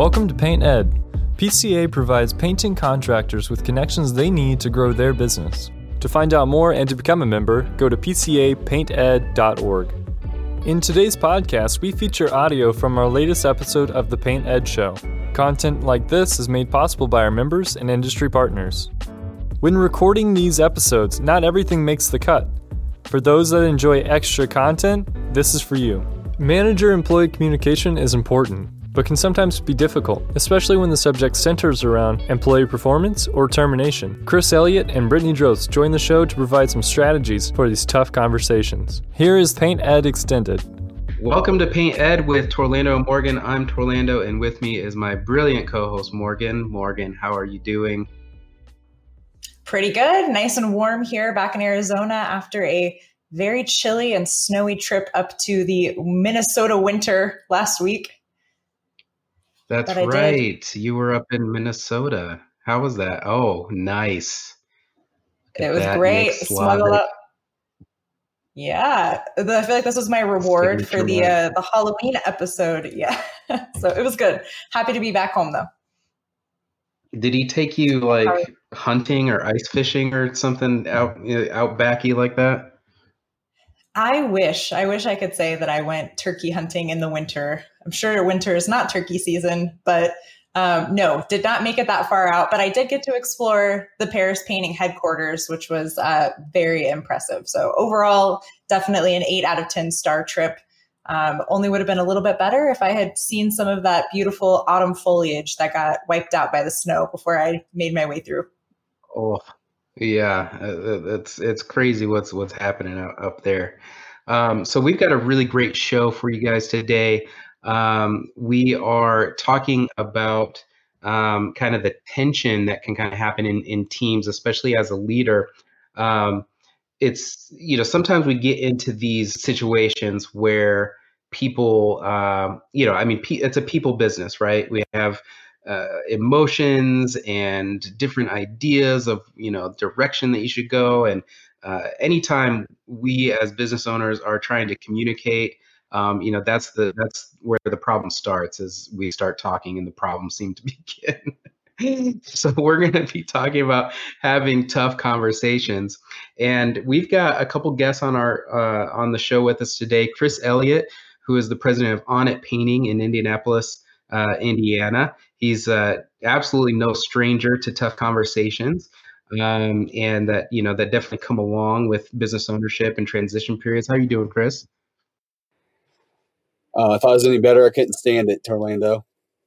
Welcome to Paint Ed. PCA provides painting contractors with connections they need to grow their business. To find out more and to become a member, go to pcapainted.org. In today's podcast, we feature audio from our latest episode of The Paint Ed Show. Content like this is made possible by our members and industry partners. When recording these episodes, not everything makes the cut. For those that enjoy extra content, this is for you. Manager-employee communication is important, but can sometimes be difficult, especially when the subject centers around employee performance or termination. Chris Elliott and Brittany Drost join the show to provide some strategies for these tough conversations. Here is Paint Ed Extended. Welcome to Paint Ed with Torlando Morgan. I'm Torlando, and with me is my brilliant co-host, Morgan. Morgan, how are you doing? Pretty good. Nice and warm here back in Arizona after a very chilly and snowy trip up to the Minnesota winter last week. That's right. You were up in Minnesota. How was that? Oh, nice. It was great. Smuggled up. Yeah. I feel like this was my reward for the Halloween episode. Yeah. So it was good. Happy to be back home though. Did he take you like hunting or ice fishing or something outbacky like that? I wish I could say that I went turkey hunting in the winter. I'm sure winter is not turkey season, but no, did not make it that far out. But I did get to explore the Paris painting headquarters, which was very impressive. So overall, definitely an 8 out of 10 star trip. Only would have been a little bit better if I had seen some of that beautiful autumn foliage that got wiped out by the snow before I made my way through. Oh, yeah, it's crazy what's happening up there. So we've got a really great show for you guys today. We are talking about kind of the tension that can kind of happen in teams, especially as a leader. It's, sometimes we get into these situations where people, it's a people business, right? We have emotions and different ideas of, direction that you should go. And anytime we as business owners are trying to communicate, that's where the problem starts, is we start talking and the problems seem to begin. So we're going to be talking about having tough conversations, and we've got a couple guests on on the show with us today. Chris Elliott, who is the president of On It Painting in Indianapolis, Indiana. He's absolutely no stranger to tough conversations, and that that definitely come along with business ownership and transition periods. How are you doing, Chris? If I was any better, I couldn't stand it, Torlando.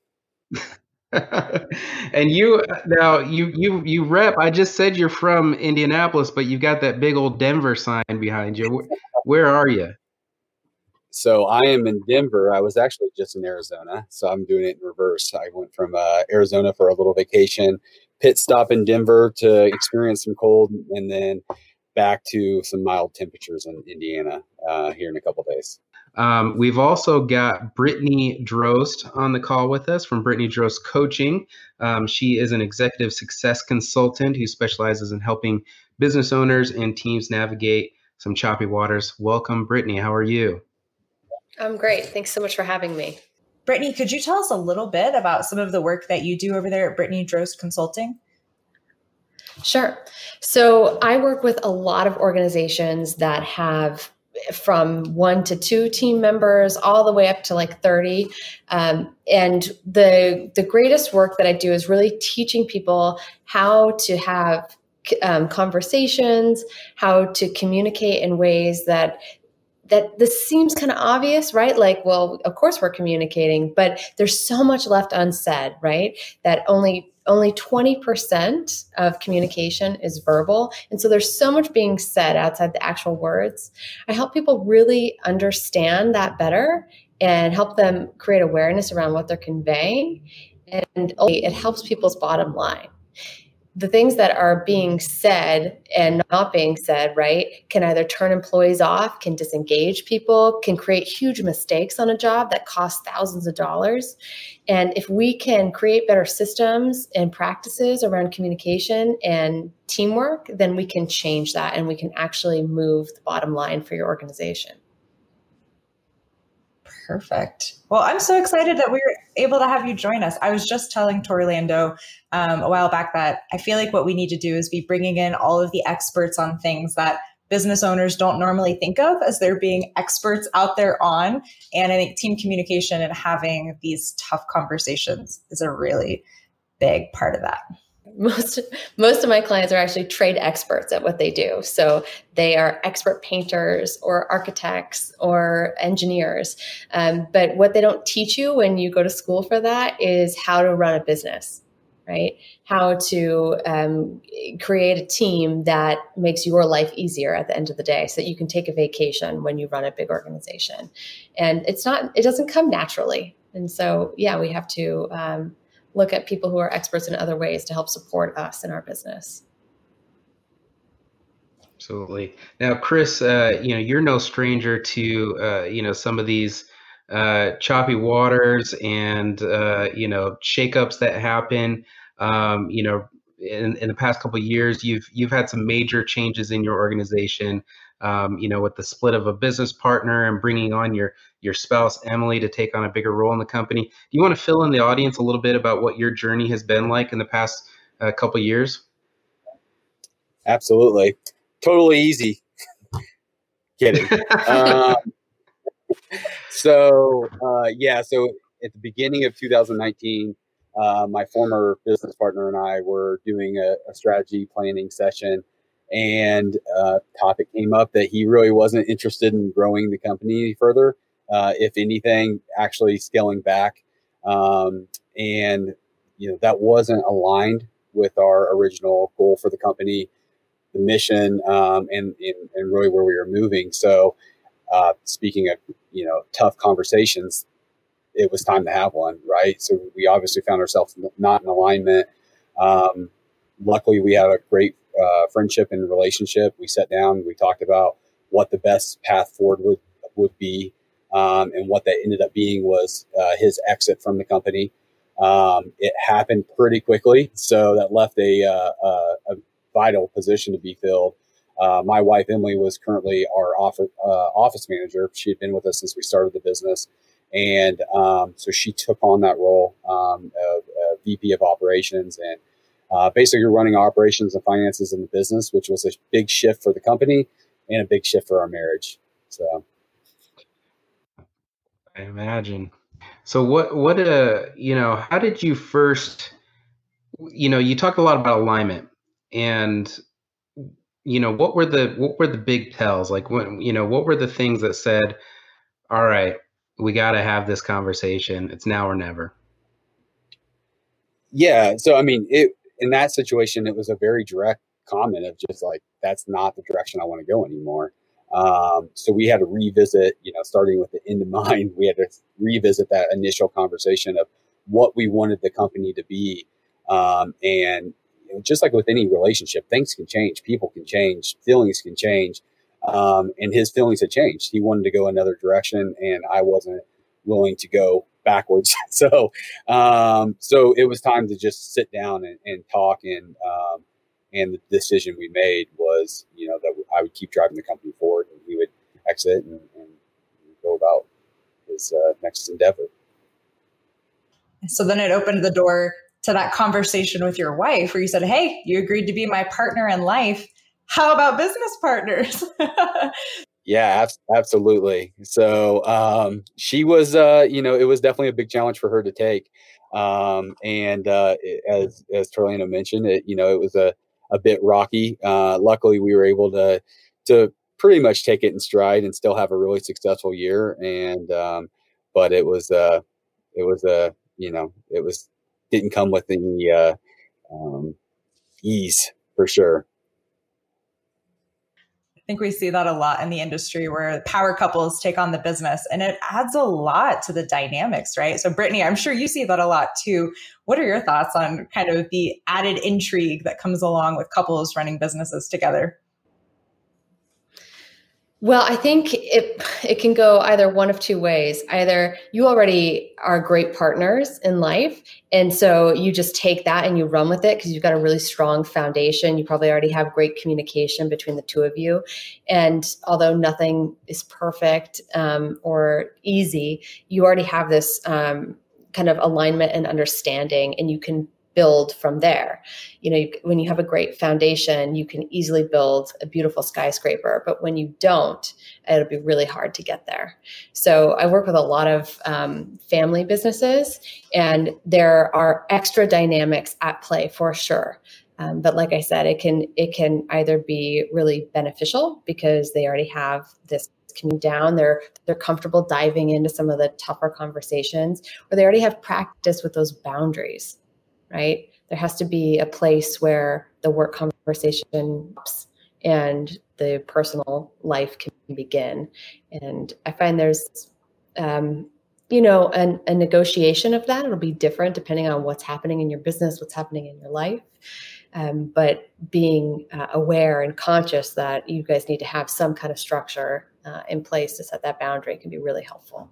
And you rep. I just said you're from Indianapolis, but you've got that big old Denver sign behind you. Where are you? So I am in Denver. I was actually just in Arizona, so I'm doing it in reverse. I went from Arizona for a little vacation, pit stop in Denver to experience some cold, and then back to some mild temperatures in Indiana here in a couple of days. We've also got Brittany Drost on the call with us from Brittany Drost Coaching. She is an executive success consultant who specializes in helping business owners and teams navigate some choppy waters. Welcome, Brittany. How are you? I'm great. Thanks so much for having me. Brittany, could you tell us a little bit about some of the work that you do over there at Brittany Drost Consulting? Sure. So I work with a lot of organizations that have from 1 to 2 team members all the way up to like 30. And the greatest work that I do is really teaching people how to have conversations, how to communicate in ways that this seems kind of obvious, right? Like, well, of course we're communicating, but there's so much left unsaid, right? That only 20% of communication is verbal. And so there's so much being said outside the actual words. I help people really understand that better and help them create awareness around what they're conveying. And it helps people's bottom line. The things that are being said and not being said, right, can either turn employees off, can disengage people, can create huge mistakes on a job that cost thousands of dollars. And if we can create better systems and practices around communication and teamwork, then we can change that and we can actually move the bottom line for your organization. Perfect. Well, I'm so excited that able to have you join us. I was just telling Torlando a while back that I feel like what we need to do is be bringing in all of the experts on things that business owners don't normally think of as there being experts out there on. And I think team communication and having these tough conversations is a really big part of that. Most of my clients are actually trade experts at what they do. So they are expert painters or architects or engineers. But what they don't teach you when you go to school for that is how to run a business, right? How to create a team that makes your life easier at the end of the day so that you can take a vacation when you run a big organization. And it doesn't come naturally. And so, yeah, we have to look at people who are experts in other ways to help support us in our business. Absolutely. Now, Chris, you're no stranger to, some of these choppy waters and, shakeups that happen. In the past couple of years, you've had some major changes in your organization. With the split of a business partner and bringing on your spouse, Emily, to take on a bigger role in the company. Do you want to fill in the audience a little bit about what your journey has been like in the past couple of years? Absolutely. Totally easy. Kidding. So at the beginning of 2019, my former business partner and I were doing a strategy planning session, and topic came up that he really wasn't interested in growing the company any further. If anything, actually scaling back. That wasn't aligned with our original goal for the company, the mission, and really where we were moving. So speaking of, tough conversations, it was time to have one, right? So we obviously found ourselves not in alignment. Luckily, we had a great friendship and relationship. We sat down, we talked about what the best path forward would be. And what that ended up being was his exit from the company. It happened pretty quickly, so that left a vital position to be filled. My wife, Emily, was currently our office manager. She had been with us since we started the business. And so she took on that role of VP of operations and basically running operations and finances in the business, which was a big shift for the company and a big shift for our marriage. So I imagine. So how did you first, you talked a lot about alignment, and, what were the big tells? Like, what were the things that said, all right, we got to have this conversation. It's now or never. Yeah. So, I mean, in that situation, it was a very direct comment of just like, that's not the direction I want to go anymore. So we had to revisit, starting with the end in mind, we had to revisit that initial conversation of what we wanted the company to be. And just like with any relationship, things can change, people can change, feelings can change. And his feelings had changed. He wanted to go another direction, and I wasn't willing to go backwards. So it was time to just sit down and talk. And the decision we made was, that I would keep driving the company forward, and he would exit and go about his next endeavor. So then it opened the door to that conversation with your wife where you said, hey, you agreed to be my partner in life. How about business partners? Yeah, absolutely. So she was, it was definitely a big challenge for her to take. As Torlando mentioned, it was a bit rocky. Luckily, we were able to pretty much take it in stride and still have a really successful year. But it didn't come with any ease for sure. I think we see that a lot in the industry where power couples take on the business, and it adds a lot to the dynamics, right? So Brittany, I'm sure you see that a lot too. What are your thoughts on kind of the added intrigue that comes along with couples running businesses together? Well, I think it can go either one of two ways. Either you already are great partners in life, and so you just take that and you run with it because you've got a really strong foundation. You probably already have great communication between the two of you. And although nothing is perfect or easy, you already have this kind of alignment and understanding, and you can build from there. When you have a great foundation, you can easily build a beautiful skyscraper, but when you don't, it'll be really hard to get there. So I work with a lot of family businesses, and there are extra dynamics at play for sure. But like I said, it can either be really beneficial because they already have this coming down, they're comfortable diving into some of the tougher conversations, or they already have practice with those boundaries. Right? There has to be a place where the work conversation stops and the personal life can begin. And I find there's, a negotiation of that. It'll be different depending on what's happening in your business, what's happening in your life. But being aware and conscious that you guys need to have some kind of structure in place to set that boundary can be really helpful.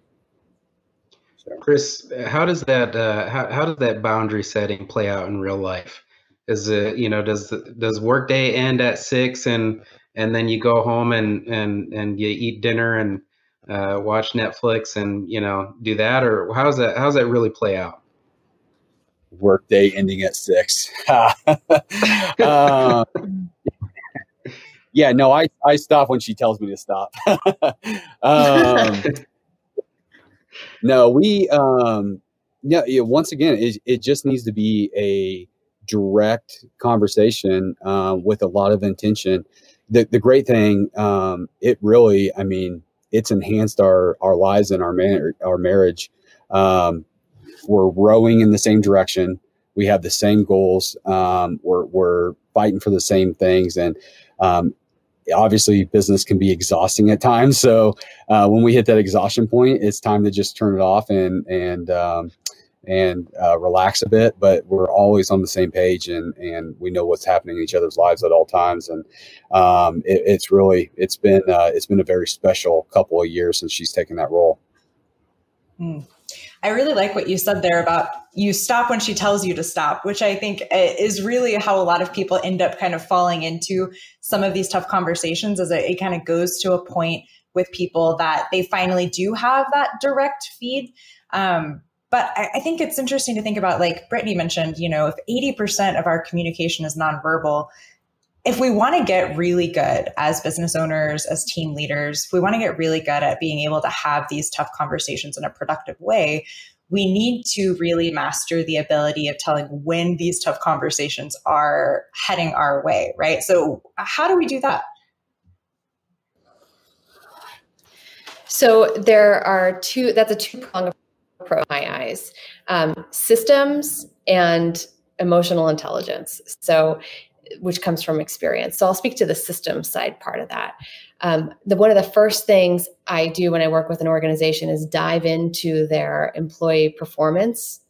Chris, how does that boundary setting play out in real life? Is it, does workday end at 6 and then you go home and you eat dinner and watch Netflix and do that, or how's that really play out? Workday ending at 6. Yeah, no, I stop when she tells me to stop. No, once again, it just needs to be a direct conversation with a lot of intention. The great thing, it's enhanced our lives and our marriage. We're rowing in the same direction. We have the same goals. We're fighting for the same things. And obviously business can be exhausting at times. So when we hit that exhaustion point, it's time to just turn it off and relax a bit. But we're always on the same page, and we know what's happening in each other's lives at all times. And it's been a very special couple of years since she's taken that role. I really like what you said there about you stop when she tells you to stop, which I think is really how a lot of people end up kind of falling into some of these tough conversations, as it kind of goes to a point with people that they finally do have that direct feed. But I think it's interesting to think about, like Brittany mentioned, if 80% of our communication is nonverbal, if we want to get really good as business owners, as team leaders, if we want to get really good at being able to have these tough conversations in a productive way, we need to really master the ability of telling when these tough conversations are heading our way, right? So how do we do that? So that's a two-pronged approach in my eyes, systems and emotional intelligence. So which comes from experience. So I'll speak to the system side part of that. One of the first things I do when I work with an organization is dive into their employee performance,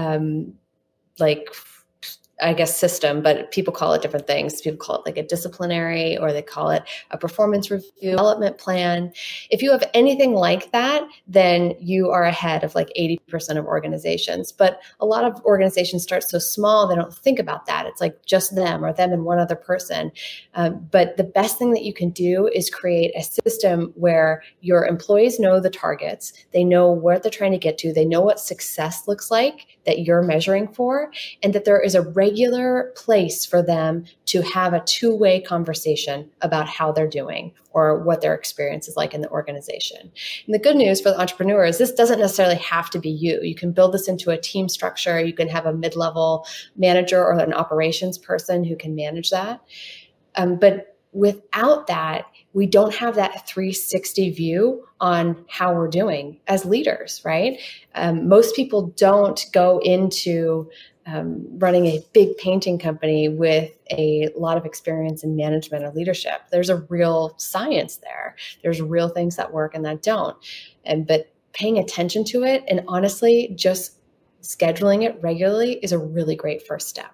system, but people call it different things. People call it like a disciplinary, or they call it a performance review development plan. If you have anything like that, then you are ahead of like 80% of organizations. But a lot of organizations start so small, they don't think about that. It's like just them or them and one other person. But the best thing that you can do is create a system where your employees know the targets, they know where they're trying to get to, they know what success looks like that you're measuring for, and that there is a regular place for them to have a two-way conversation about how they're doing or what their experience is like in the organization. And the good news for the entrepreneur is this doesn't necessarily have to be you. You can build this into a team structure. You can have a mid-level manager or an operations person who can manage that. But without that, we don't have that 360 view on how we're doing as leaders, right? Most people don't go into running a big painting company with a lot of experience in management or leadership. There's a real science there. There's real things that work and that don't. But paying attention to it, and honestly, just scheduling it regularly is a really great first step.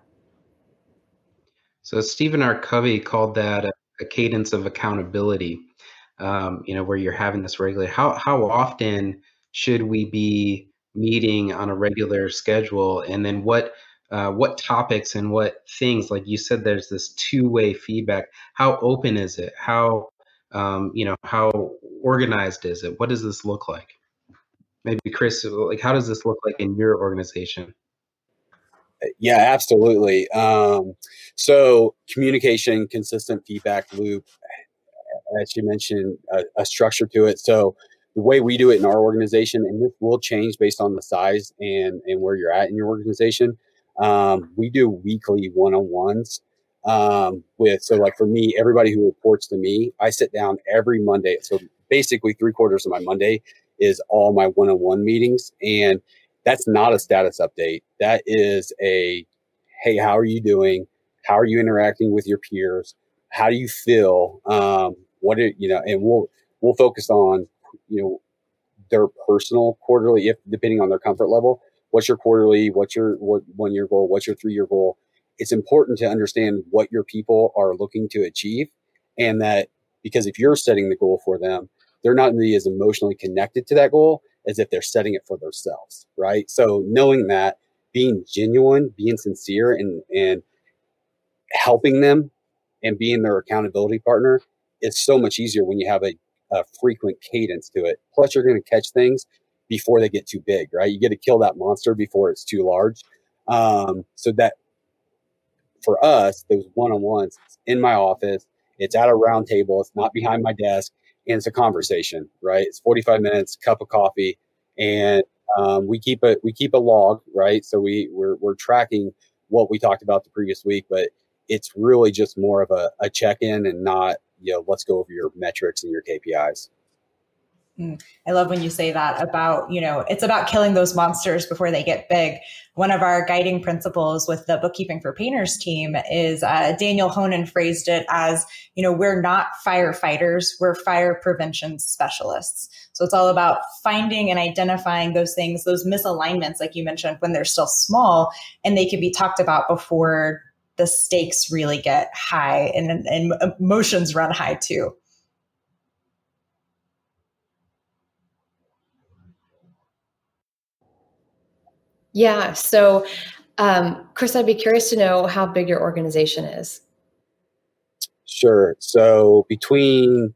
So Stephen R. Covey called that a cadence of accountability, where you're having this regularly. How often should we be meeting on a regular schedule? And then what topics and what things, like you said, there's this two-way feedback. How open is it? How organized is it? What does this look like? Maybe Chris, like, how does this look like in your organization? Yeah, absolutely. So communication, consistent feedback loop, as you mentioned, a structure to it. So the way we do it in our organization, and this will change based on the size and where you're at in your organization, we do weekly one-on-ones so like for me, everybody who reports to me, I sit down every Monday. So basically 3/4 of my Monday is all my one-on-one meetings. And that's not a status update. That is hey, how are you doing? How are you interacting with your peers? How do you feel? And we'll focus on, their personal quarterly, if depending on their comfort level. What's your quarterly? What's your 1-year goal? What's your 3-year goal? It's important to understand what your people are looking to achieve, and that because if you're setting the goal for them, they're not really as emotionally connected to that goal as if they're setting it for themselves, right? So knowing that, being genuine, being sincere, and helping them and being their accountability partner is so much easier when you have a frequent cadence to it. Plus, you're going to catch things before they get too big, right? You get to kill that monster before it's too large. So that for us, those one-on-ones, it's in my office, it's at a round table, it's not behind my desk, and it's a conversation, right? It's 45 minutes, cup of coffee, and we keep a log, right? So we're tracking what we talked about the previous week, but it's really just more of a check-in and not, let's go over your metrics and your KPIs. I love when you say that about, it's about killing those monsters before they get big. One of our guiding principles with the Bookkeeping for Painters team is Daniel Honan phrased it as, we're not firefighters, we're fire prevention specialists. So it's all about finding and identifying those things, those misalignments, like you mentioned, when they're still small, and they can be talked about before the stakes really get high and emotions run high too. Yeah. So, Chris, I'd be curious to know how big your organization is. Sure. So between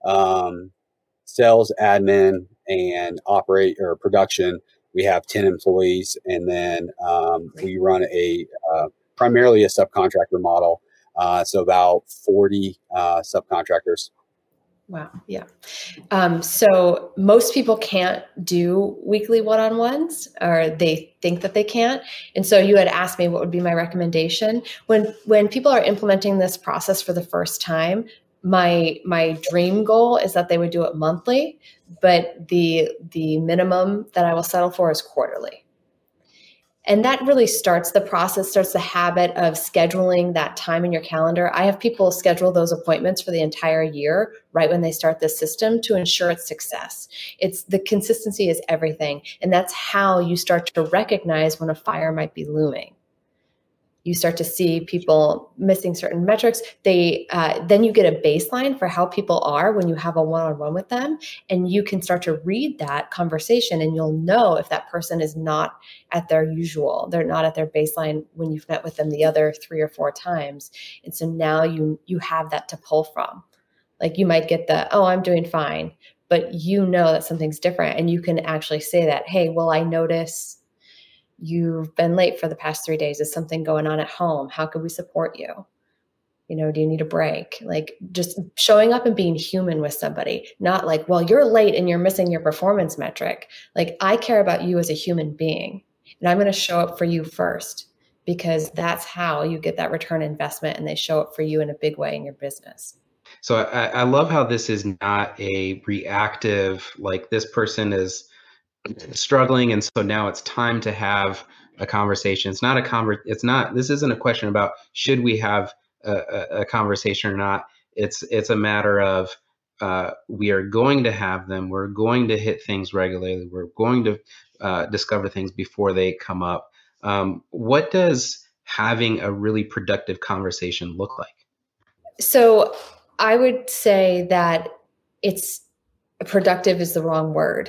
sales, admin, and operate or production, we have 10 employees, and then we run primarily a subcontractor model. So about 40 subcontractors. Wow. Yeah. So most people can't do weekly one-on-ones, or they think that they can't. And so you had asked me what would be my recommendation. When people are implementing this process for the first time, my dream goal is that they would do it monthly, but the minimum that I will settle for is quarterly. And that really starts the habit of scheduling that time in your calendar. I have people schedule those appointments for the entire year right when they start this system to ensure its success. The consistency is everything. And that's how you start to recognize when a fire might be looming. You start to see people missing certain metrics. Then you get a baseline for how people are when you have a one-on-one with them, and you can start to read that conversation, and you'll know if that person is not at their usual. They're not at their baseline when you've met with them the other 3 or 4 times. And so now you have that to pull from. Like you might get I'm doing fine, but you know that something's different, and you can actually say that, hey, well, I notice you've been late for the past 3 days. Is something going on at home? How can we support you? Do you need a break? Like just showing up and being human with somebody, not like, well, you're late and you're missing your performance metric. Like I care about you as a human being, and I'm going to show up for you first, because that's how you get that return investment, and they show up for you in a big way in your business. So I love how this is not a reactive, like this person is struggling, and so now it's time to have a conversation. It's not this isn't a question about should we have a conversation or not. It's a matter of we are going to have them. We're going to hit things regularly. We're going to discover things before they come up. What does having a really productive conversation look like? So I would say that productive is the wrong word.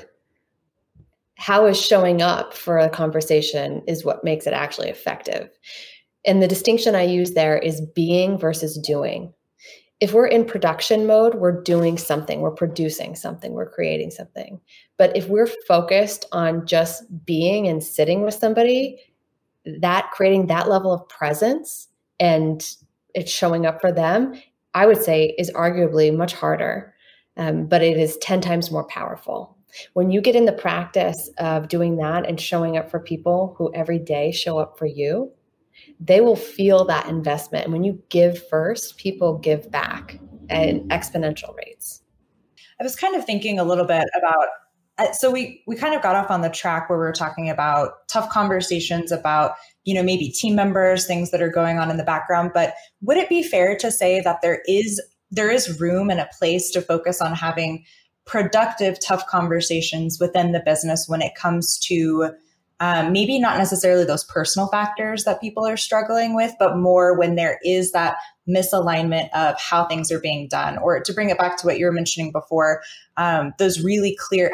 How is showing up for a conversation is what makes it actually effective. And the distinction I use there is being versus doing. if we're in production mode, we're doing something, we're producing something, we're creating something. But if we're focused on just being and sitting with somebody, that creating that level of presence and it's showing up for them, I would say is arguably much harder, but it is 10 times more powerful. When you get in the practice of doing that and showing up for people who every day show up for you, they will feel that investment. And when you give first, people give back at exponential rates. I was kind of thinking a little bit about, so we kind of got off on the track where we were talking about tough conversations about, maybe team members, things that are going on in the background. But would it be fair to say that there is room and a place to focus on having productive, tough conversations within the business when it comes to maybe not necessarily those personal factors that people are struggling with, but more when there is that misalignment of how things are being done? Or to bring it back to what you were mentioning before, having those really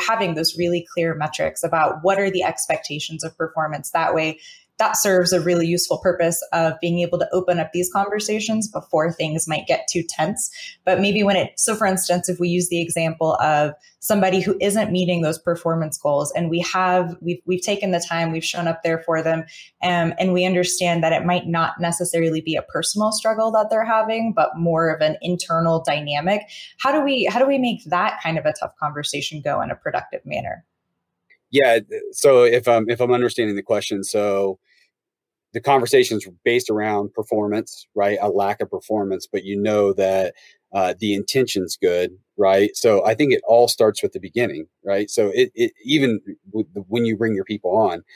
clear metrics about what are the expectations of performance. That way, that serves a really useful purpose of being able to open up these conversations before things might get too tense. But maybe so for instance, if we use the example of somebody who isn't meeting those performance goals and we've taken the time, we've shown up there for them, and we understand that it might not necessarily be a personal struggle that they're having, but more of an internal dynamic. How do we make that kind of a tough conversation go in a productive manner? Yeah. So if I'm understanding the question, so the conversation's based around performance, right? A lack of performance, but that the intention's good, right? So I think it all starts with the beginning, right? So it even when you bring your people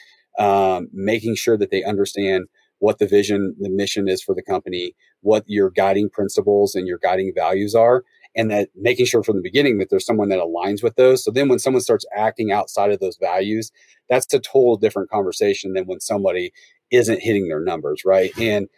on, making sure that they understand what the vision, the mission is for the company, what your guiding principles and your guiding values are, and that making sure from the beginning that there's someone that aligns with those. So then when someone starts acting outside of those values, that's a total different conversation than when somebody isn't hitting their numbers, right? And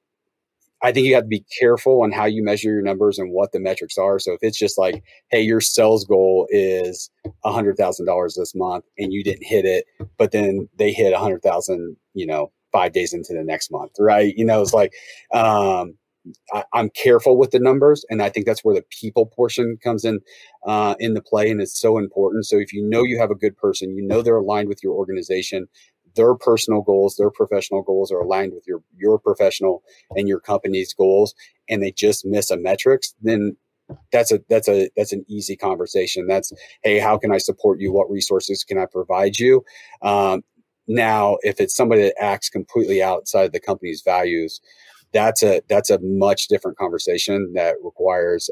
I think you have to be careful on how you measure your numbers and what the metrics are. So if it's just like, hey, your sales goal is $100,000 this month and you didn't hit it, but then they hit 100,000, 5 days into the next month, right? It's like, I'm careful with the numbers, and I think that's where the people portion comes in into play, and it's so important. So if you have a good person, they're aligned with your organization, their personal goals, their professional goals are aligned with your professional and your company's goals, and they just miss a metrics, then that's an easy conversation. That's, hey, how can I support you? What resources can I provide you? Now, if it's somebody that acts completely outside the company's values, that's a much different conversation that requires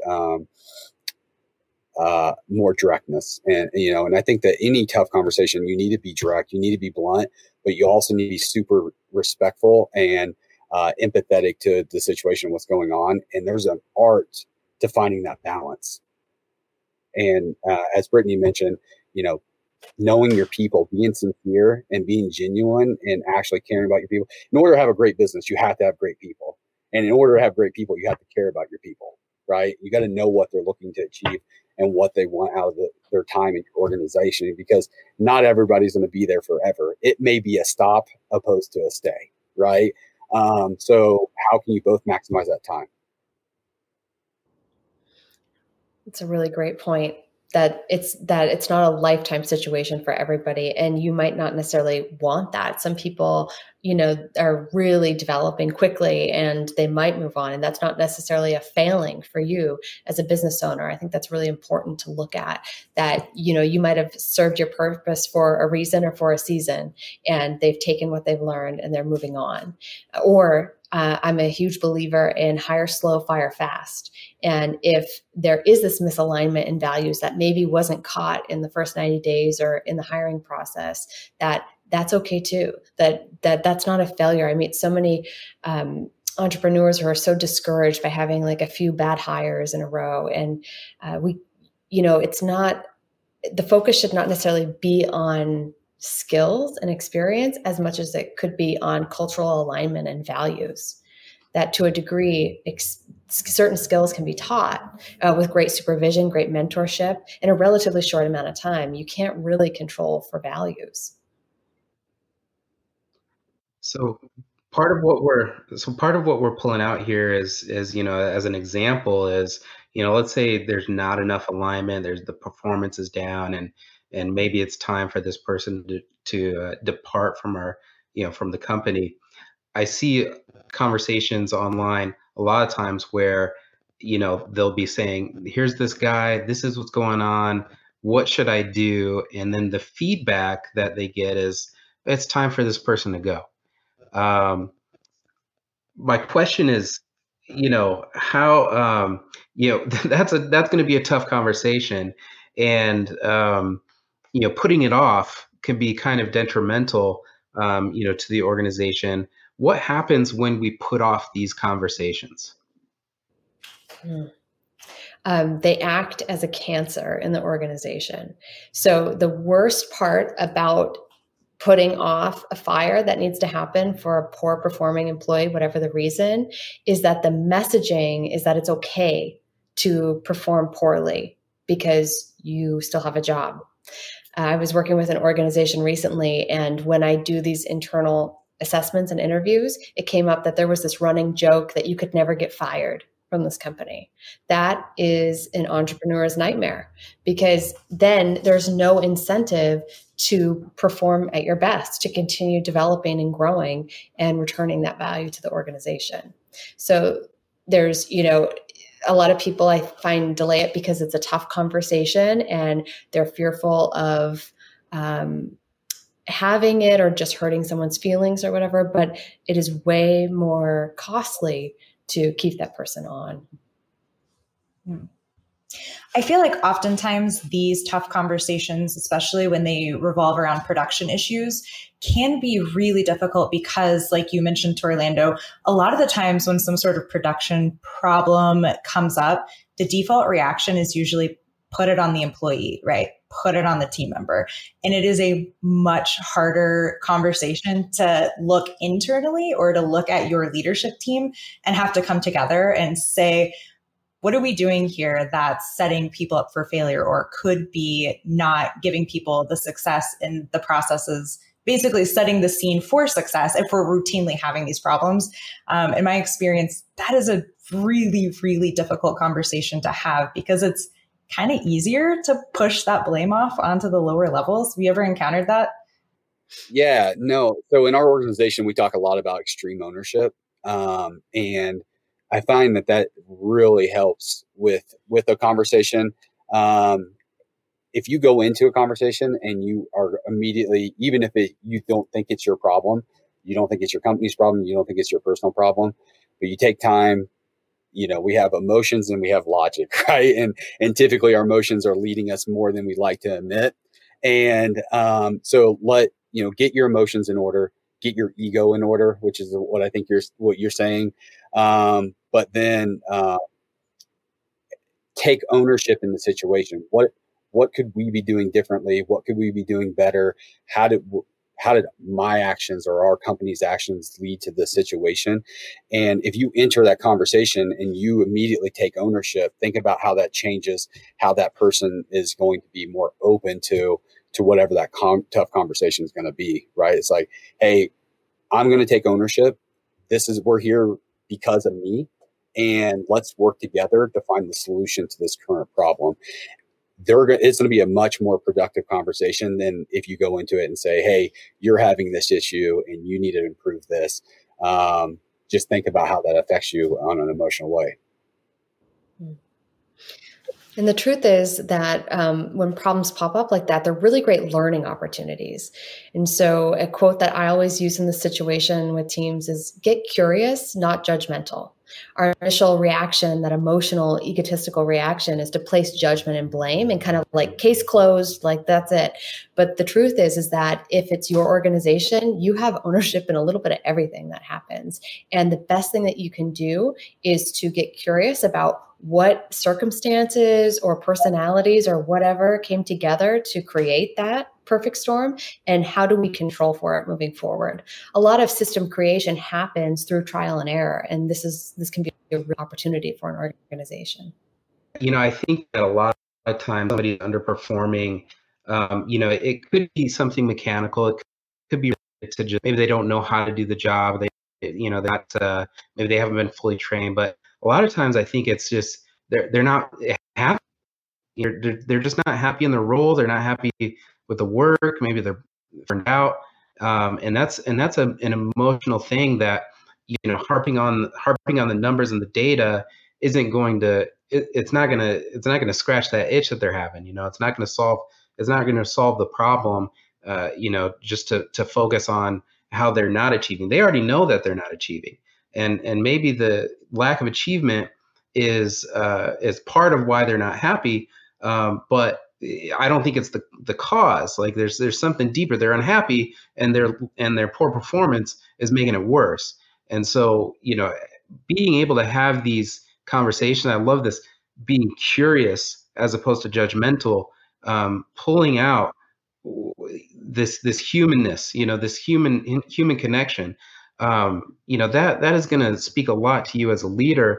more directness. And I think that any tough conversation, you need to be direct, you need to be blunt, but you also need to be super respectful and empathetic to the situation, what's going on. And there's an art to finding that balance. And as Brittany mentioned, knowing your people, being sincere and being genuine and actually caring about your people. In order to have a great business, you have to have great people. And in order to have great people, you have to care about your people, right? You got to know what they're looking to achieve and what they want out of their time in your organization, because not everybody's going to be there forever. It may be a stop opposed to a stay, right? So how can you both maximize that time? It's a really great point. That it's not a lifetime situation for everybody. And you might not necessarily want that. Some people, are really developing quickly and they might move on. And that's not necessarily a failing for you as a business owner. I think that's really important to look at, that, you might have served your purpose for a reason or for a season, and they've taken what they've learned and they're moving on. Or I'm a huge believer in hire slow, fire fast. And if there is this misalignment in values that maybe wasn't caught in the first 90 days or in the hiring process, that's okay too. That's not a failure. I meet so many entrepreneurs who are so discouraged by having like a few bad hires in a row. And it's not, the focus should not necessarily be on skills and experience as much as it could be on cultural alignment and values. That to a degree, certain skills can be taught with great supervision, great mentorship in a relatively short amount of time. You can't really control for values. So part of what we're pulling out here is as an example is, let's say there's not enough alignment, there's the performance is down, and maybe it's time for this person to depart from from the company. I see conversations online a lot of times where they'll be saying, here's this guy, this is what's going on, what should I do? And then the feedback that they get is, it's time for this person to go. My question is, how, that's going to be a tough conversation, and putting it off can be kind of detrimental, to the organization. What happens when we put off these conversations? They act as a cancer in the organization. So the worst part about putting off a fire that needs to happen for a poor performing employee, whatever the reason, is that the messaging is that it's okay to perform poorly because you still have a job. I was working with an organization recently, and when I do these internal assessments and interviews, it came up that there was this running joke that you could never get fired from this company. That is an entrepreneur's nightmare, because then there's no incentive to perform at your best, to continue developing and growing and returning that value to the organization. So there's, a lot of people I find delay it because it's a tough conversation and they're fearful of having it or just hurting someone's feelings or whatever, but it is way more costly to keep that person on. I feel like oftentimes these tough conversations, especially when they revolve around production issues, can be really difficult because, like you mentioned to Orlando, a lot of the times when some sort of production problem comes up, the default reaction is usually put it on the employee, right? Put it on the team member. And it is a much harder conversation to look internally or to look at your leadership team and have to come together and say, what are we doing here that's setting people up for failure or could be not giving people the success in the processes, basically setting the scene for success if we're routinely having these problems. In my experience, that is a really, really difficult conversation to have because it's kind of easier to push that blame off onto the lower levels. Have you ever encountered that? Yeah, no. So in our organization, we talk a lot about extreme ownership. And I find that really helps with a conversation. If you go into a conversation and you are immediately, even if you don't think it's your problem, you don't think it's your company's problem, you don't think it's your personal problem, but you take time, we have emotions and we have logic, right? And typically our emotions are leading us more than we'd like to admit. And so get your emotions in order, get your ego in order, which is what I think you're saying. But then take ownership in the situation. What could we be doing differently? What could we be doing better? How did my actions or our company's actions lead to this situation? And if you enter that conversation and you immediately take ownership, think about how that changes, how that person is going to be more open to whatever that tough conversation is going to be, right? It's like, hey, I'm going to take ownership. We're here because of me, and let's work together to find the solution to this current problem. It's going to be a much more productive conversation than if you go into it and say, hey, you're having this issue and you need to improve this. Just think about how that affects you on an emotional way. And the truth is that when problems pop up like that, they're really great learning opportunities. And so a quote that I always use in this situation with teams is, get curious, not judgmental. Our initial reaction, that emotional, egotistical reaction, is to place judgment and blame and kind of like case closed, like that's it. But the truth is that if it's your organization, you have ownership in a little bit of everything that happens. And the best thing that you can do is to get curious about what circumstances or personalities or whatever came together to create that perfect storm, and how do we control for it moving forward. A lot of system creation happens through trial and error, and this can be a real opportunity for an organization. I think that a lot of times somebody's underperforming. It could be something mechanical. It could be to just maybe they don't know how to do the job. They they're not, maybe they haven't been fully trained, but a lot of times I think it's just they're not happy. They're just not happy in their role. They're not happy with the work. Maybe they're burned out, and that's an emotional thing that harping on the numbers and the data isn't going to. It's not gonna scratch that itch that they're having. It's not gonna solve the problem. Just to focus on how they're not achieving. They already know that they're not achieving, and maybe the lack of achievement is part of why they're not happy. But I don't think it's the cause. Like there's something deeper. They're unhappy, and their poor performance is making it worse. And so, being able to have these conversations, I love this, being curious as opposed to judgmental, pulling out this humanness, this human connection, that is going to speak a lot to you as a leader.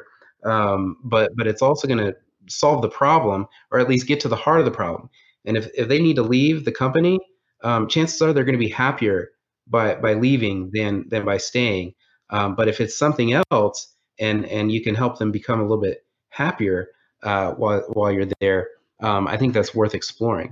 But it's also going to solve the problem, or at least get to the heart of the problem. And if they need to leave the company, chances are they're going to be happier by leaving than by staying. But if it's something else, and you can help them become a little bit happier while you're there, I think that's worth exploring.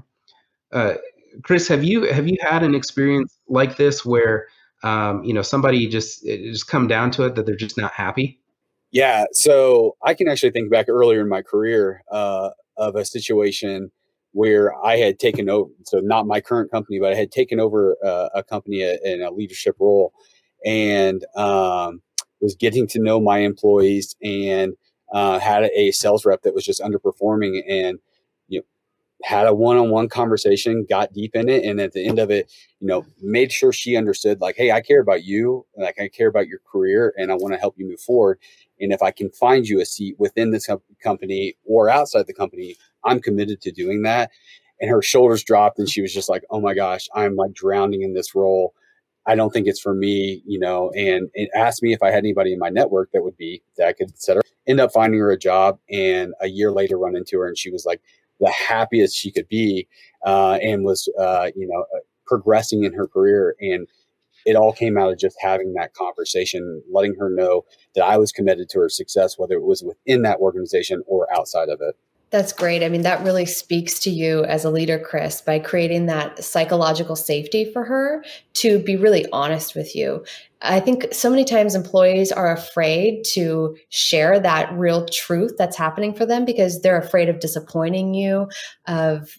Chris, have you had an experience like this where somebody just come down to it that they're just not happy? Yeah, so I can actually think back earlier in my career of a situation where I had taken over, so not my current company, but I had taken over a company in a leadership role, and was getting to know my employees, and had a sales rep that was just underperforming, and had a one-on-one conversation, got deep in it, and at the end of it, made sure she understood, like, hey, I care about you, like I care about your career, and I want to help you move forward. And if I can find you a seat within this company or outside the company, I'm committed to doing that. And her shoulders dropped, and she was just like, oh my gosh, I'm like drowning in this role. I don't think it's for me, and asked me if I had anybody in my network that I could set her. End up finding her a job, and a year later run into her, and she was like the happiest she could be, and was, progressing in her career. And it all came out of just having that conversation, letting her know that I was committed to her success, whether it was within that organization or outside of it. That's great. I mean, that really speaks to you as a leader, Chris, by creating that psychological safety for her to be really honest with you. I think so many times employees are afraid to share that real truth that's happening for them because they're afraid of disappointing you, of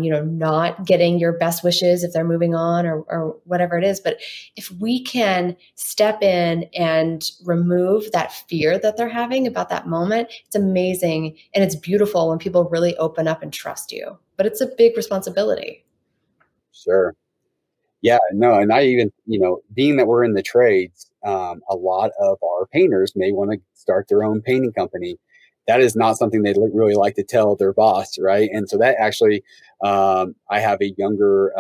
not getting your best wishes if they're moving on or whatever it is. But if we can step in and remove that fear that they're having about that moment, it's amazing and it's beautiful when people really open up and trust you. But it's a big responsibility. Sure. Yeah, no, and I even, being that we're in the trades, a lot of our painters may want to start their own painting company. That is not something they really like to tell their boss, right? And so that actually, I have a younger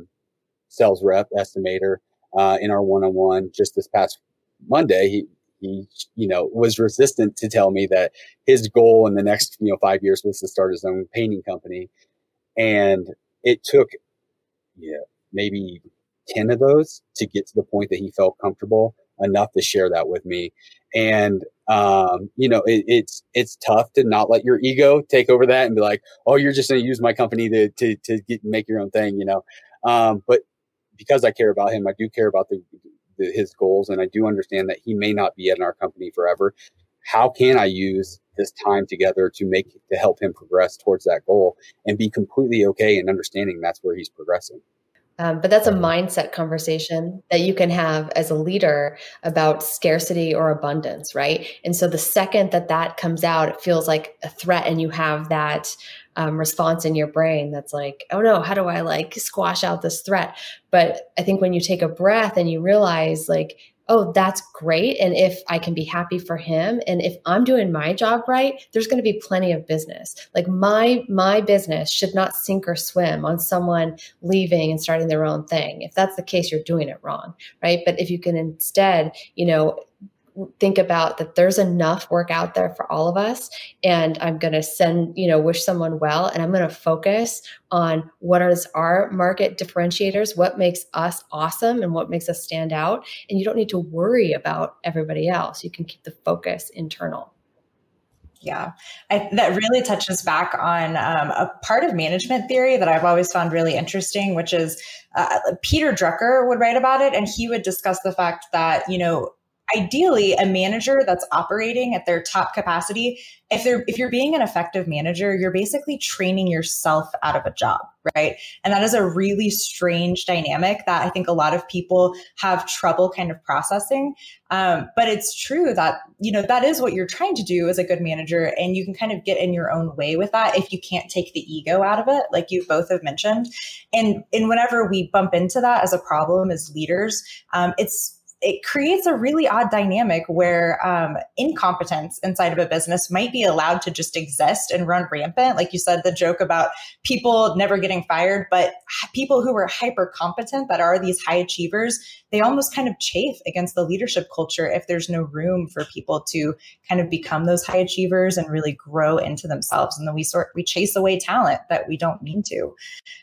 sales rep estimator in our one-on-one just this past Monday. He was resistant to tell me that his goal in the next 5 years was to start his own painting company, and it took maybe 10 of those to get to the point that he felt comfortable enough to share that with me. And, it's tough to not let your ego take over that and be like, oh, you're just going to use my company to make your own thing, but because I care about him, I do care about his goals. And I do understand that he may not be in our company forever. How can I use this time together to help him progress towards that goal and be completely okay and understanding that's where he's progressing? But that's a mindset conversation that you can have as a leader about scarcity or abundance, right? And so the second that comes out, it feels like a threat, and you have that response in your brain that's like, oh no, how do I squash out this threat? But I think when you take a breath and you realize oh, that's great. And if I can be happy for him, and if I'm doing my job right, there's going to be plenty of business. My business should not sink or swim on someone leaving and starting their own thing. If that's the case, you're doing it wrong, right? But if you can instead, think about that there's enough work out there for all of us, and I'm going to wish someone well, and I'm going to focus on what is our market differentiators, what makes us awesome and what makes us stand out. And you don't need to worry about everybody else. You can keep the focus internal. Yeah, that really touches back on a part of management theory that I've always found really interesting, which is Peter Drucker would write about it, and he would discuss the fact that, ideally a manager that's operating at their top capacity, if you're being an effective manager, you're basically training yourself out of a job, right? And that is a really strange dynamic that I think a lot of people have trouble kind of processing. But it's true that, that is what you're trying to do as a good manager. And you can kind of get in your own way with that if you can't take the ego out of it, like you both have mentioned. And whenever we bump into that as a problem as leaders, it creates a really odd dynamic where incompetence inside of a business might be allowed to just exist and run rampant. Like you said, the joke about people never getting fired, but people who are hyper competent that are these high achievers, they almost kind of chafe against the leadership culture if there's no room for people to kind of become those high achievers and really grow into themselves. And then we chase away talent that we don't mean to.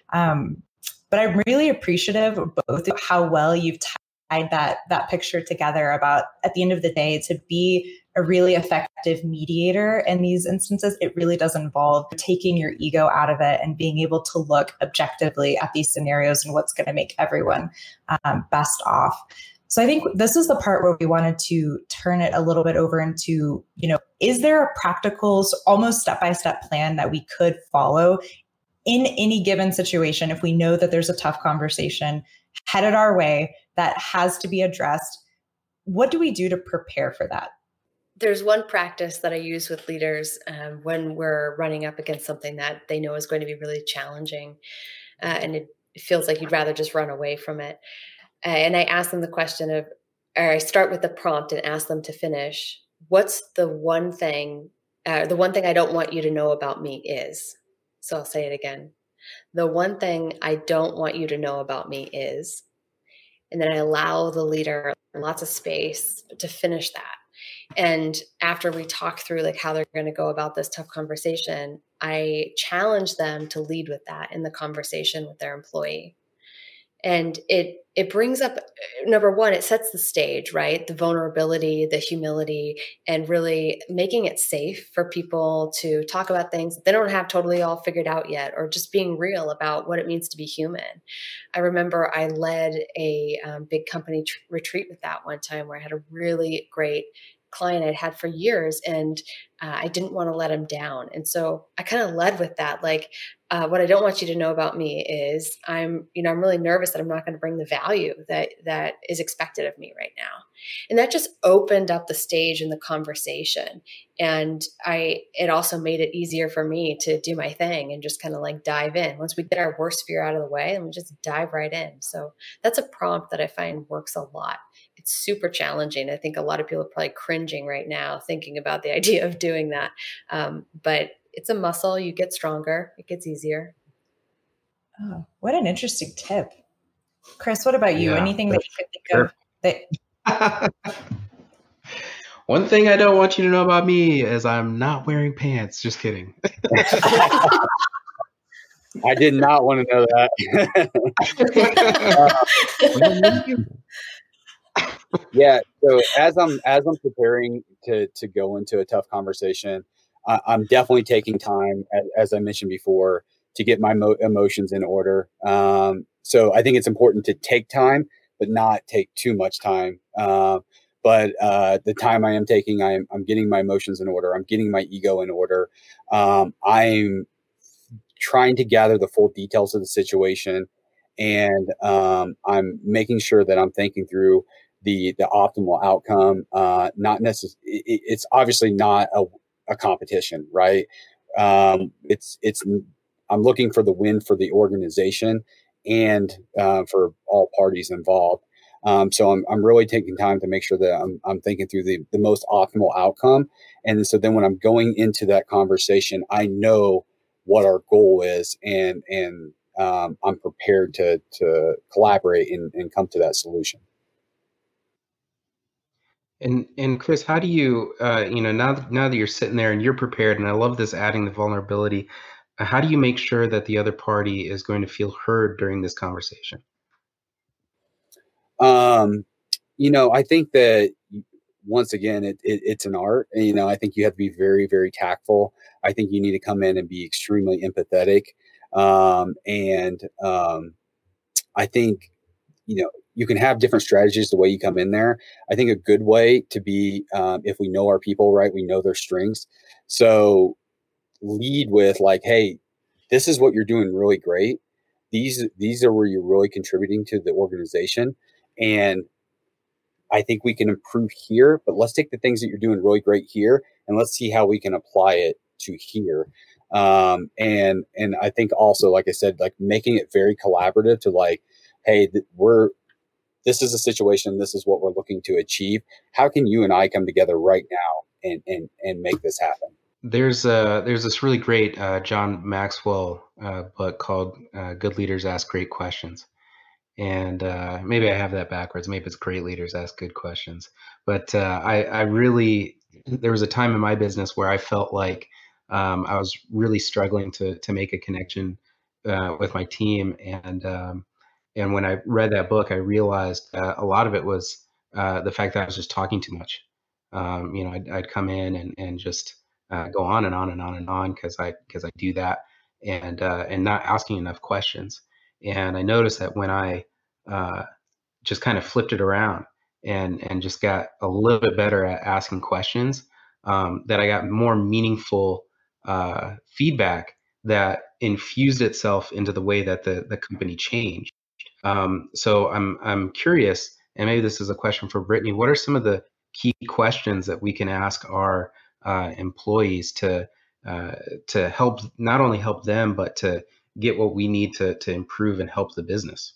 But I'm really appreciative of both of how well you've tied that picture together about, at the end of the day, to be a really effective mediator in these instances, it really does involve taking your ego out of it and being able to look objectively at these scenarios and what's going to make everyone best off. So I think this is the part where we wanted to turn it a little bit over into, is there a practical, almost step-by-step plan that we could follow in any given situation if we know that there's a tough conversation headed our way that has to be addressed? What do we do to prepare for that? There's one practice that I use with leaders when we're running up against something that they know is going to be really challenging, and it feels like you'd rather just run away from it. And I ask them the question or I start with the prompt and ask them to finish. What's the one thing I don't want you to know about me is? So I'll say it again. The one thing I don't want you to know about me is, and then I allow the leader lots of space to finish that. And after we talk through like how they're going to go about this tough conversation, I challenge them to lead with that in the conversation with their employee. And it brings up, number one, it sets the stage, right? The vulnerability, the humility, and really making it safe for people to talk about things they don't have totally all figured out yet, or just being real about what it means to be human. I remember I led a big company retreat with that one time where I had a really great client I'd had for years, and I didn't want to let him down. And so I kind of led with that, like, what I don't want you to know about me is I'm really nervous that I'm not going to bring the value that is expected of me right now. And that just opened up the stage in the conversation. And it also made it easier for me to do my thing and just kind of like dive in. Once we get our worst fear out of the way, and we just dive right in. So that's a prompt that I find works a lot. It's super challenging. I think a lot of people are probably cringing right now thinking about the idea of doing that. But it's a muscle. You get stronger. It gets easier. Oh, what an interesting tip. Chris, what about you? Yeah, Anything that you could think of that... One thing I don't want you to know about me is I'm not wearing pants. Just kidding. I did not want to know that. Yeah. So as I'm preparing to go into a tough conversation, I'm definitely taking time, as I mentioned before, to get my emotions in order. So I think it's important to take time, but not take too much time. But the time I am taking, I'm getting my emotions in order. I'm getting my ego in order. I'm trying to gather the full details of the situation, and I'm making sure that I'm thinking through the optimal outcome. Not necessarily. It's obviously not a competition, right? I'm looking for the win for the organization and for all parties involved. So I'm really taking time to make sure that I'm thinking through the most optimal outcome. And so then when I'm going into that conversation, I know what our goal is, and I'm prepared to collaborate and come to that solution. And Chris, how do you, now that you're sitting there and you're prepared, and I love this adding the vulnerability, how do you make sure that the other party is going to feel heard during this conversation? I think that once again, it's an art. And, I think you have to be very, very tactful. I think you need to come in and be extremely empathetic. I think, you can have different strategies the way you come in there. I think a good way to be, if we know our people, right, we know their strengths. So lead with like, hey, this is what you're doing really great. These are where you're really contributing to the organization. And I think we can improve here, but let's take the things that you're doing really great here and let's see how we can apply it to here. And I think also, like I said, like making it very collaborative to like, hey, this is a situation. This is what we're looking to achieve. How can you and I come together right now and make this happen? There's this really great John Maxwell book called Good Leaders Ask Great Questions. And maybe I have that backwards. Maybe it's great leaders ask good questions. But I really, there was a time in my business where I felt like I was really struggling to make a connection with my team. And when I read that book, I realized a lot of it was the fact that I was just talking too much. I'd come in and just go on and on and on and on because I do that, and not asking enough questions. And I noticed that when I just kind of flipped it around and just got a little bit better at asking questions, that I got more meaningful feedback that infused itself into the way that the company changed. So I'm curious, and maybe this is a question for Brittany. What are some of the key questions that we can ask our employees to help, not only help them, but to get what we need to improve and help the business?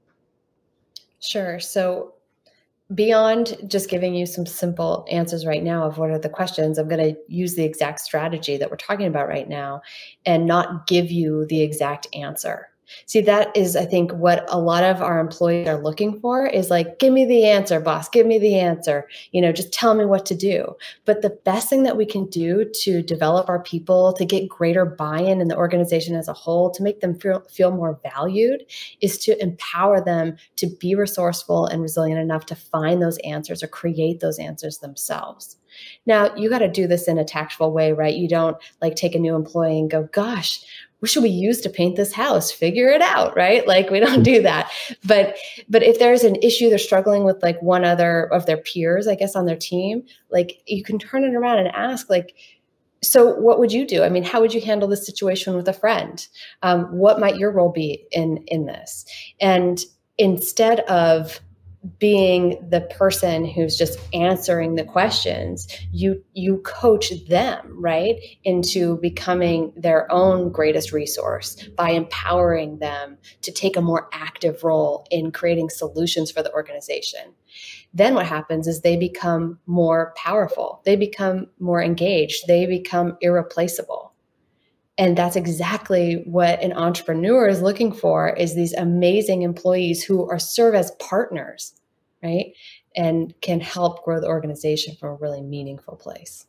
Sure. So beyond just giving you some simple answers right now of what are the questions, I'm going to use the exact strategy that we're talking about right now and not give you the exact answer. See, that is, I think, what a lot of our employees are looking for is like, give me the answer, boss, give me the answer, just tell me what to do. But the best thing that we can do to develop our people, to get greater buy-in in the organization as a whole, to make them feel more valued, is to empower them to be resourceful and resilient enough to find those answers or create those answers themselves. Now, you got to do this in a tactful way, right? You don't like take a new employee and go, gosh, what should we use to paint this house? Figure it out, right? Like we don't do that. But if there's an issue they're struggling with, like one other of their peers, I guess, on their team, like you can turn it around and ask, like, so what would you do? I mean, how would you handle this situation with a friend? What might your role be in this? And instead of being the person who's just answering the questions, you coach them, right, into becoming their own greatest resource by empowering them to take a more active role in creating solutions for the organization. Then what happens is they become more powerful, they become more engaged, they become irreplaceable. And that's exactly what an entrepreneur is looking for, is these amazing employees who serve as partners, right? And can help grow the organization from a really meaningful place.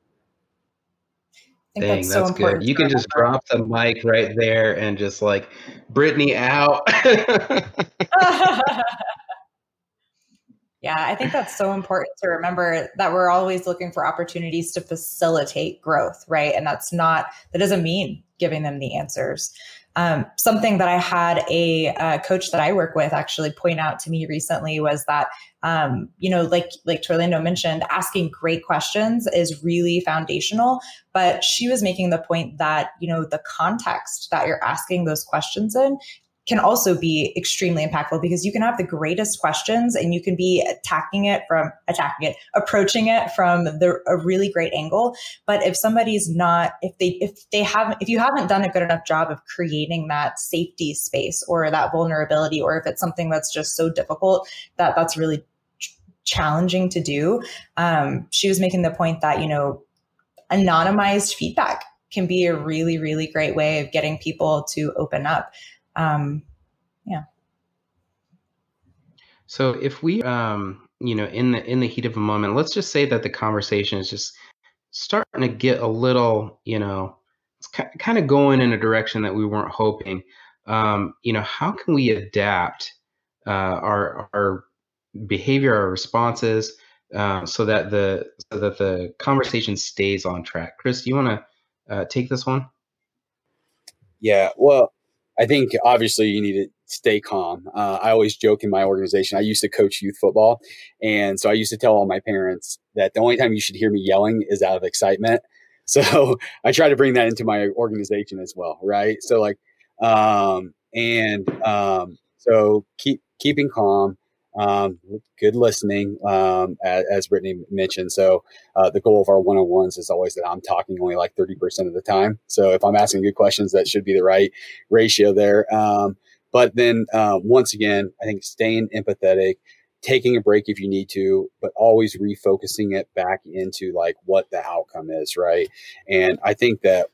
I think that's so important. Good. You can just drop the mic right there and just like, Brittany out. Yeah, I think that's so important to remember that we're always looking for opportunities to facilitate growth, right? And that doesn't mean giving them the answers. Something that I had a coach that I work with actually point out to me recently was that, like Torlando mentioned, asking great questions is really foundational. But she was making the point that, the context that you're asking those questions in can also be extremely impactful, because you can have the greatest questions and you can be approaching it from a really great angle. But if somebody's not, if you haven't done a good enough job of creating that safety space or that vulnerability, or if it's something that's just so difficult that's really challenging to do, she was making the point that, anonymized feedback can be a really, really great way of getting people to open up. Yeah. So if we in the heat of a moment, let's just say that the conversation is just starting to get a little, it's kind of going in a direction that we weren't hoping. How can we adapt our behavior, our responses, so that the conversation stays on track? Chris, do you want to take this one? Yeah, well, I think obviously you need to stay calm. I always joke in my organization, I used to coach youth football. And so I used to tell all my parents that the only time you should hear me yelling is out of excitement. So I try to bring that into my organization as well. Right. So so keeping calm, good listening, as Brittany mentioned. So the goal of our one-on-ones is always that I'm talking only like 30% of the time. So if I'm asking good questions, that should be the right ratio there. But then once again, I think staying empathetic, taking a break if you need to, but always refocusing it back into like what the outcome is, right? And I think that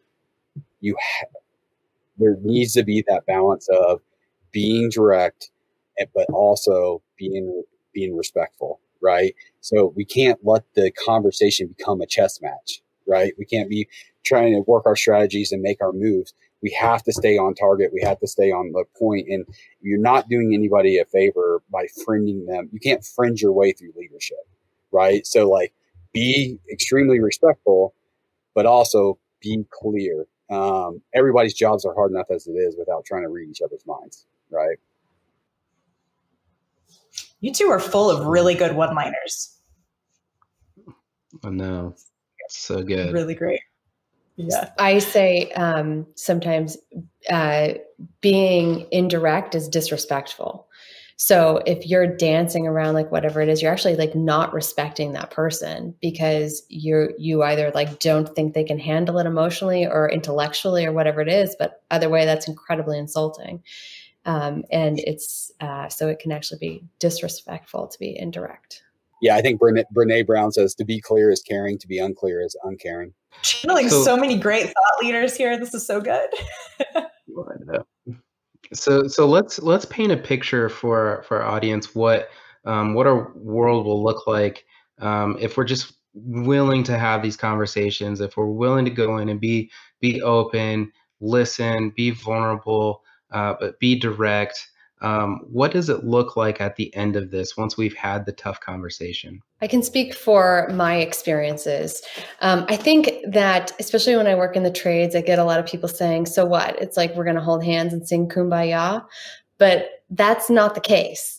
there needs to be that balance of being direct, but also being respectful, right? So we can't let the conversation become a chess match, right? We can't be trying to work our strategies and make our moves. We have to stay on target. We have to stay on the point. And you're not doing anybody a favor by fringing them. You can't fringe your way through leadership, right? So like be extremely respectful, but also be clear. Everybody's jobs are hard enough as it is without trying to read each other's minds, right? You two are full of really good one-liners. Oh, no. So good. Really great. Yeah. I say sometimes being indirect is disrespectful. So if you're dancing around like whatever it is, you're actually like not respecting that person because you either like don't think they can handle it emotionally or intellectually or whatever it is. But either way, that's incredibly insulting. And it's so it can actually be disrespectful to be indirect. Yeah, I think Brene Brown says to be clear is caring, to be unclear is uncaring. Channeling so many great thought leaders here. This is so good. So let's paint a picture for our audience what our world will look like if we're just willing to have these conversations, if we're willing to go in and be open, listen, be vulnerable, but be direct. What does it look like at the end of this once we've had the tough conversation? I can speak for my experiences. I think that, especially when I work in the trades, I get a lot of people saying, so what? It's like we're going to hold hands and sing Kumbaya. But that's not the case.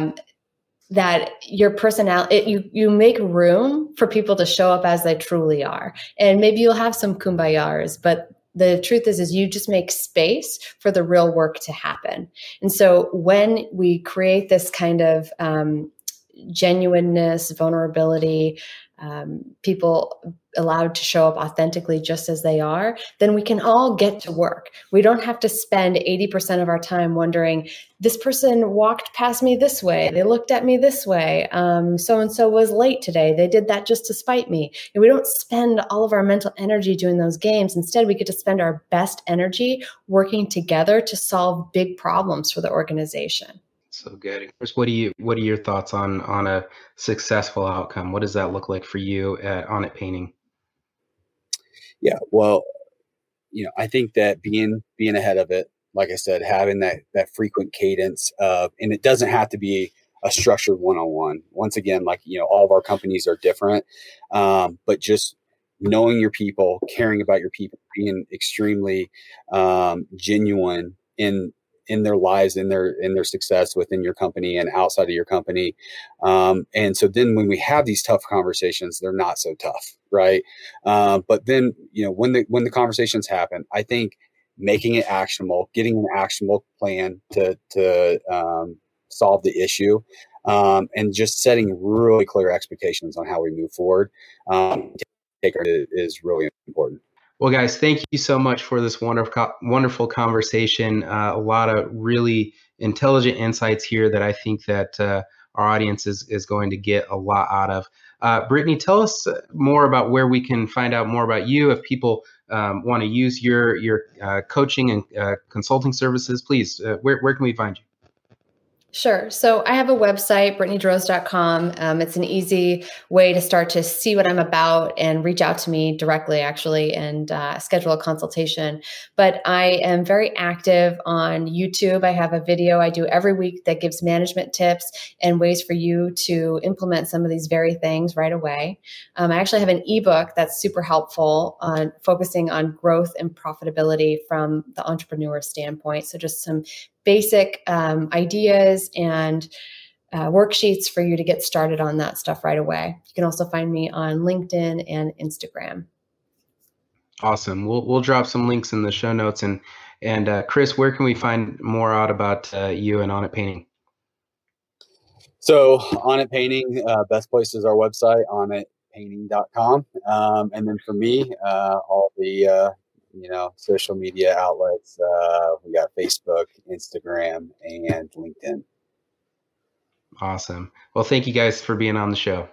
That your personality, you make room for people to show up as they truly are. And maybe you'll have some Kumbayas, but the truth is you just make space for the real work to happen. And so when we create this kind of genuineness, vulnerability, people allowed to show up authentically just as they are, then we can all get to work. We don't have to spend 80% of our time wondering, this person walked past me this way, they looked at me this way, so-and-so was late today, they did that just to spite me. And we don't spend all of our mental energy doing those games. Instead, we get to spend our best energy working together to solve big problems for the organization. So good. Chris, what are your thoughts on a successful outcome? What does that look like for you at On It Painting? Yeah, well, I think that being ahead of it, like I said, having that frequent cadence of, and it doesn't have to be a structured one-on-one. Once again, like, all of our companies are different, but just knowing your people, caring about your people, being extremely genuine in their lives, in their success within your company and outside of your company. And so then when we have these tough conversations, they're not so tough. Right. But then, when the conversations happen, I think making it actionable, getting an actionable plan to solve the issue, and just setting really clear expectations on how we move forward, is really important. Well, guys, thank you so much for this wonderful conversation. A lot of really intelligent insights here that I think that our audience is going to get a lot out of. Brittany, tell us more about where we can find out more about you. If people want to use your coaching and consulting services, please, where can we find you? Sure. So I have a website, BrittanyDeRose.com. It's an easy way to start to see what I'm about and reach out to me directly, actually, and schedule a consultation. But I am very active on YouTube. I have a video I do every week that gives management tips and ways for you to implement some of these very things right away. I actually have an ebook that's super helpful on focusing on growth and profitability from the entrepreneur standpoint. So just some basic ideas and worksheets for you to get started on that stuff right away. You can also find me on LinkedIn and Instagram. Awesome. We'll drop some links in the show notes. And Chris, where can we find more out about you and On It Painting? So On It Painting, best place is our website, onitpainting.com. And then for me, all the social media outlets. We got Facebook, Instagram, and LinkedIn. Awesome. Well, thank you guys for being on the show.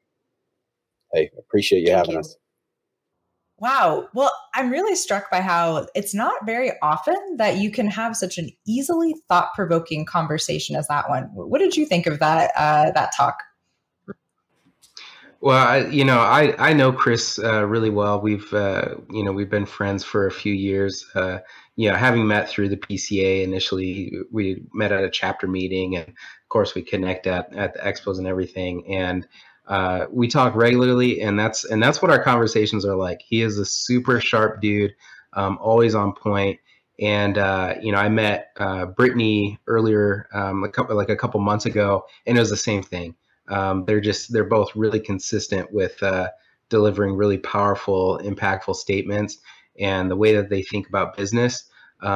Hey, appreciate you having us. Wow. Well, I'm really struck by how it's not very often that you can have such an easily thought-provoking conversation as that one. What did you think of that talk? Well, I know Chris really well. We've been friends for a few years. Having met through the PCA initially, we met at a chapter meeting, and of course we connect at the expos and everything. And we talk regularly, and that's what our conversations are like. He is a super sharp dude, always on point. And I met Brittany earlier, a couple months ago, and it was the same thing. They're both really consistent with delivering really powerful, impactful statements, and the way that they think about business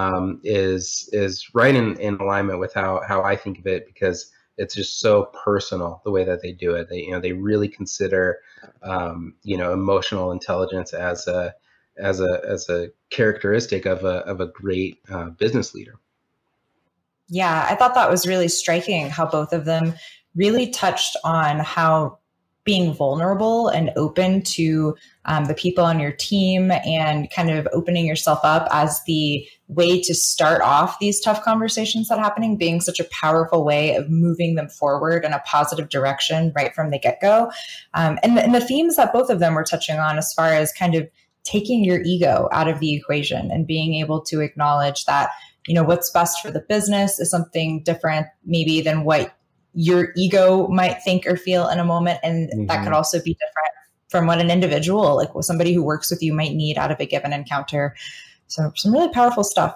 is right in alignment with how I think of it, because it's just so personal the way that they do it. They really consider emotional intelligence as a characteristic of a great business leader. Yeah, I thought that was really striking how both of them really touched on how being vulnerable and open to the people on your team and kind of opening yourself up as the way to start off these tough conversations that are happening, being such a powerful way of moving them forward in a positive direction right from the get-go. And the themes that both of them were touching on as far as kind of taking your ego out of the equation and being able to acknowledge that, what's best for the business is something different maybe than what your ego might think or feel in a moment. And that could also be different from what an individual, like somebody who works with you, might need out of a given encounter. So some really powerful stuff.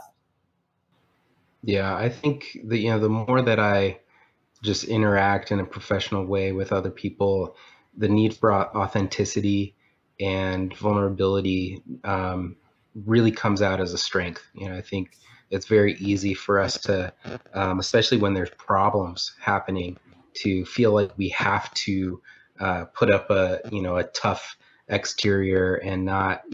Yeah, I think the more that I just interact in a professional way with other people, the need for authenticity and vulnerability really comes out as a strength. I think it's very easy for us to, especially when there's problems happening, to feel like we have to put up a tough exterior and not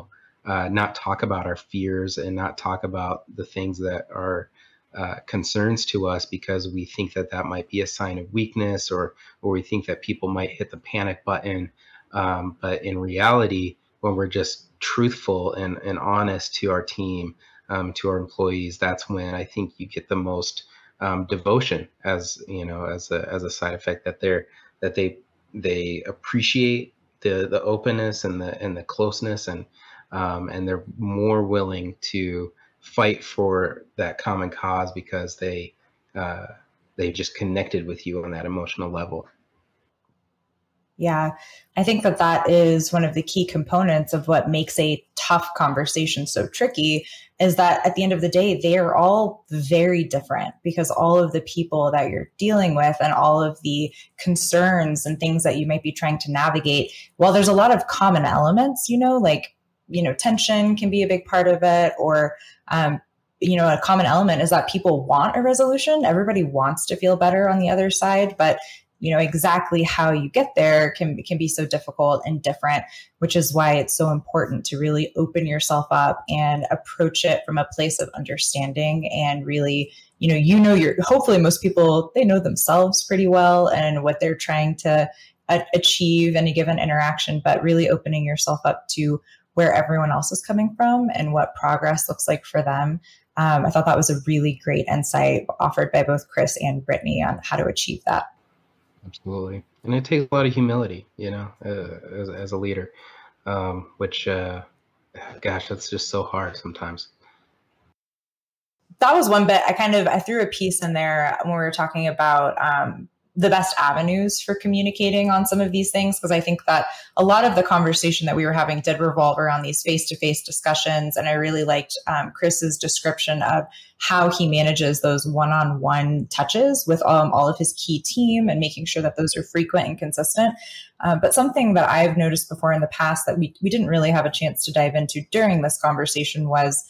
talk about our fears and not talk about the things that are concerns to us, because we think that might be a sign of weakness, or we think that people might hit the panic button. But in reality, when we're just truthful and honest to our team, to our employees, that's when I think you get the most devotion as a side effect, that they appreciate the openness and the closeness, and they're more willing to fight for that common cause because they just connected with you on that emotional level. Yeah, I think that is one of the key components of what makes a tough conversation so tricky, is that at the end of the day, they are all very different, because all of the people that you're dealing with and all of the concerns and things that you might be trying to navigate, while there's a lot of common elements, tension can be a big part of it, or a common element is that people want a resolution. Everybody wants to feel better on the other side, but exactly how you get there can be so difficult and different, which is why it's so important to really open yourself up and approach it from a place of understanding. And really, hopefully most people, they know themselves pretty well and what they're trying to achieve in a given interaction, but really opening yourself up to where everyone else is coming from and what progress looks like for them. I thought that was a really great insight offered by both Chris and Brittany on how to achieve that. Absolutely. And it takes a lot of humility, as a leader, which, gosh, that's just so hard sometimes. That was one bit. I threw a piece in there when we were talking about the best avenues for communicating on some of these things, because I think that a lot of the conversation that we were having did revolve around these face-to-face discussions. And I really liked Chris's description of how he manages those one-on-one touches with all of his key team and making sure that those are frequent and consistent. But something that I've noticed before in the past that we didn't really have a chance to dive into during this conversation was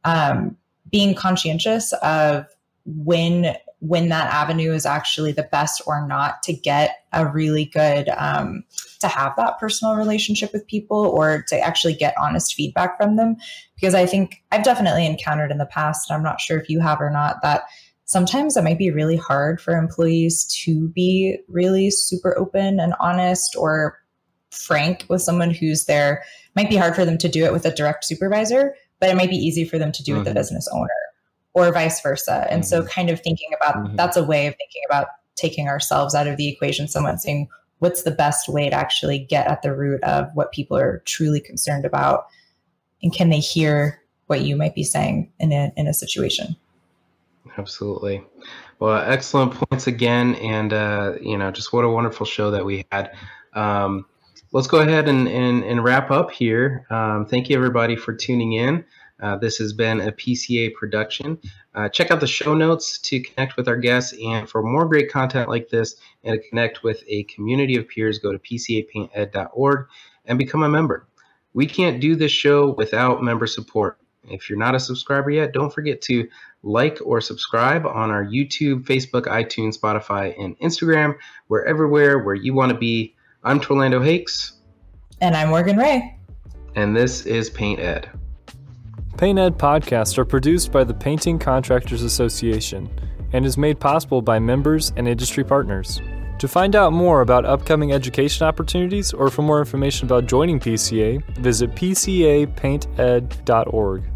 being conscientious of when that avenue is actually the best or not to get a really good, to have that personal relationship with people or to actually get honest feedback from them. Because I think I've definitely encountered in the past, and I'm not sure if you have or not, that sometimes it might be really hard for employees to be really super open and honest or frank with someone who's there. It might be hard for them to do it with a direct supervisor, but it might be easy for them to do with the business owner, or vice versa. And so kind of thinking about, that's a way of thinking about taking ourselves out of the equation, someone saying, what's the best way to actually get at the root of what people are truly concerned about? And can they hear what you might be saying in a situation? Absolutely. Well, excellent points again. And, just what a wonderful show that we had. Let's go ahead and wrap up here. Thank you, everybody, for tuning in. This has been a PCA production. Check out the show notes to connect with our guests, and for more great content like this and to connect with a community of peers, go to pcapainted.org and become a member. We can't do this show without member support. If you're not a subscriber yet, don't forget to like or subscribe on our YouTube, Facebook, iTunes, Spotify, and Instagram. We're everywhere where you want to be. I'm Torlando Hakes. And I'm Morgan Ray. And this is Paint Ed. Paint Ed podcasts are produced by the Painting Contractors Association and is made possible by members and industry partners. To find out more about upcoming education opportunities or for more information about joining PCA, visit pcapainted.org.